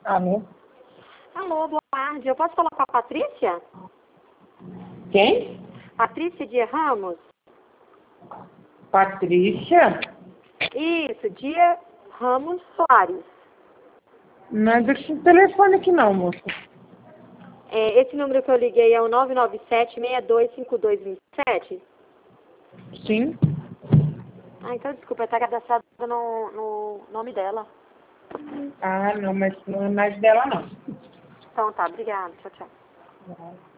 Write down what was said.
Alô? Alô, boa tarde. Eu posso falar com a Patrícia? Quem? Patrícia Dia Ramos? Patrícia? Isso, Dia Ramos Soares. Não é desse telefone aqui não, moça. Esse número que eu liguei é o 997-625227? Sim? Ah, então desculpa, está cadastrado no nome dela. Ah, não, mas não é mais dela não. Então tá, obrigada. Tchau, tchau.